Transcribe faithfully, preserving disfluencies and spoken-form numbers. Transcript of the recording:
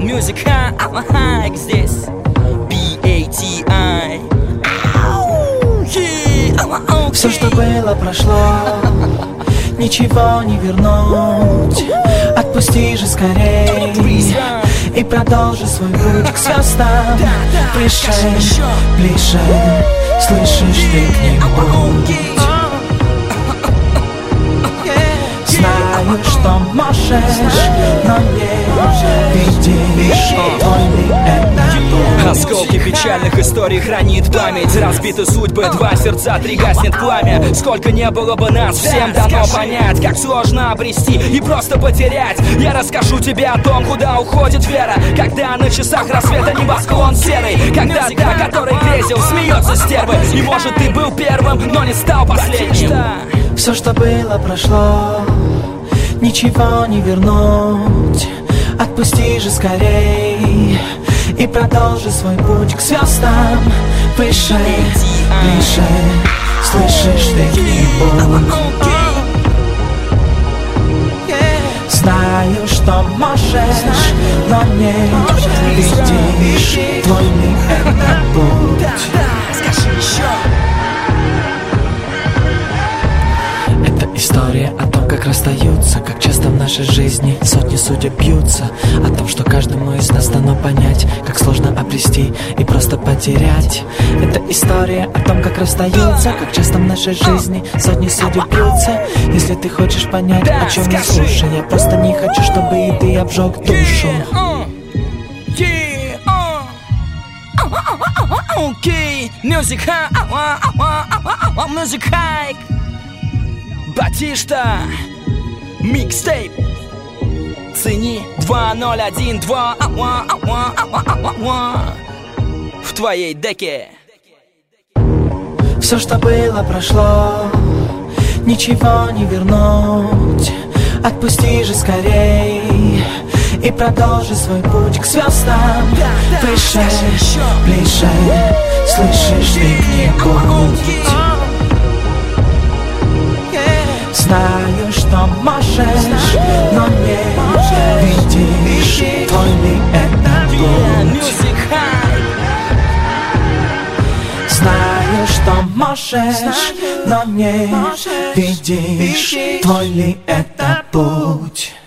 Music Hike здесь би эй ти ай. Все, что было, прошло, ничего не вернуть. Отпусти же скорей и продолжи свой путь к звездам. Ближе, ближе, слышишь ты к нему? Знаю, что можешь, но не видишь твой это. Осколки печальных историй хранит память. Разбиты судьбы, два сердца, три гаснет пламя. Сколько не было бы нас, всем дано понять, как сложно обрести и просто потерять. Я расскажу тебе о том, куда уходит вера, когда на часах рассвета небосклон серый, когда та, который грезил, смеется стервы. И может ты был первым, но не стал последним. Все, что было, прошло, ничего не вернуть. Отпусти же скорей и продолжи свой путь к звездам. Выше, ближе, слышишь ты к небу? Знаю, что можешь, но не видишь твой миг это путь. Скажи еще. История о том, как расстаются, как часто в нашей жизни сотни судеб бьются. О том, что каждому из нас дано понять, как сложно обрести и просто потерять. Это история о том, как расстаются, как часто в нашей жизни сотни судеб бьются. Если ты хочешь понять, о чем я слушаю, я просто не хочу, чтобы и ты обжег душу. Окей, Music Hike, Music Hike. Батишта, микстейп. Цени два ноль один два в твоей деке. Все, что было, прошло, ничего не вернуть. Отпусти же скорей и продолжи свой путь к звездам. Выше, ближе, слышишь ты к небу? Знаю, что можешь, но не видишь твой ли это путь. Знаю, что можешь, но не видишь твой ли это путь.